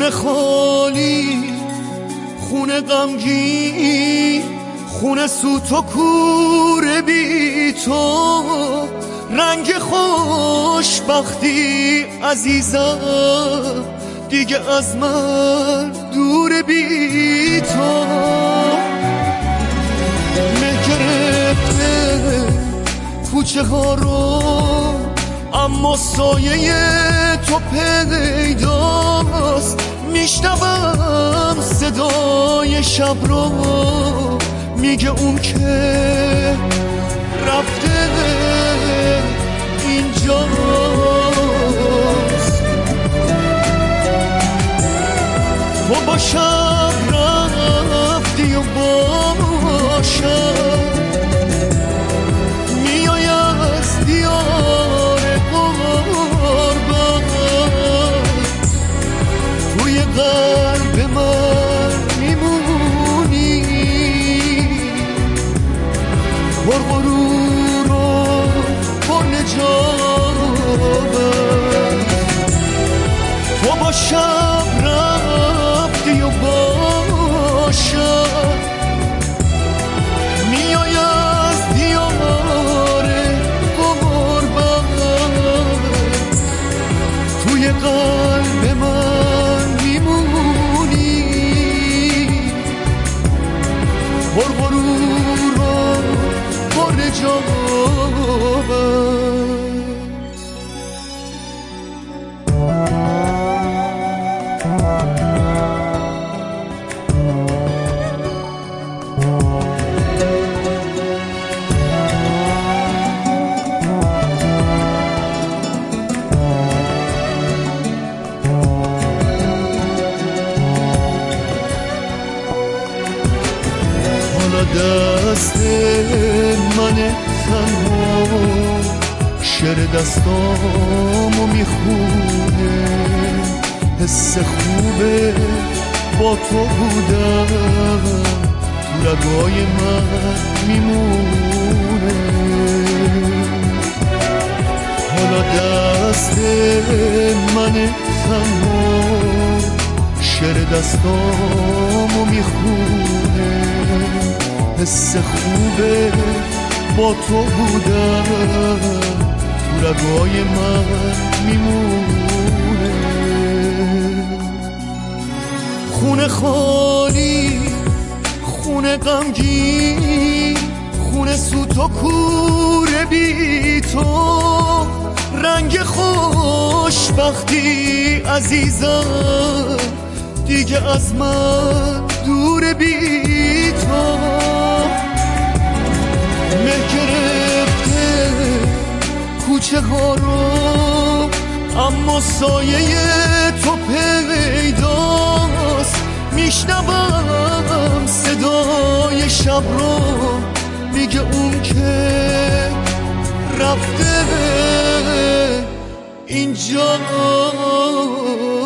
خونه خالی، خونه غمگین، خونه سوت و کور بی تو، رنگ خوشبختی عزیزم دیگه از من دور بی تو. مه گرفته کوچه ها رو اما سایه تو پیداست، میشنوم صدای شب رو میگه اون که رفته اینجاست. تو با شب رفتی و با شب میای از دیار قربت، توی قلب من میمونی پر غرور و پر نجابت. تو با شب رفتی و با شب میای از دیار قربت، توی قلب من میمونی پر غرور و پر نجابت. دست من تنها شعر دستامو میخونه، حس خوبه با تو بودم تو رگای من میمونه. حالا دست من تنها شعر دستامو میخونه، حس خوبه با تو بودم تو رگای من میمونه. خونه خالی، خونه غمگین، خونه سوت و کور بی تو، رنگ خوشبختی عزیزم دیگه از من دور بی تو. مه گرفته کوچه ها رو اما سایه تو پیداست، میشنوم صدای شب رو میگه اون که رفته اینجا.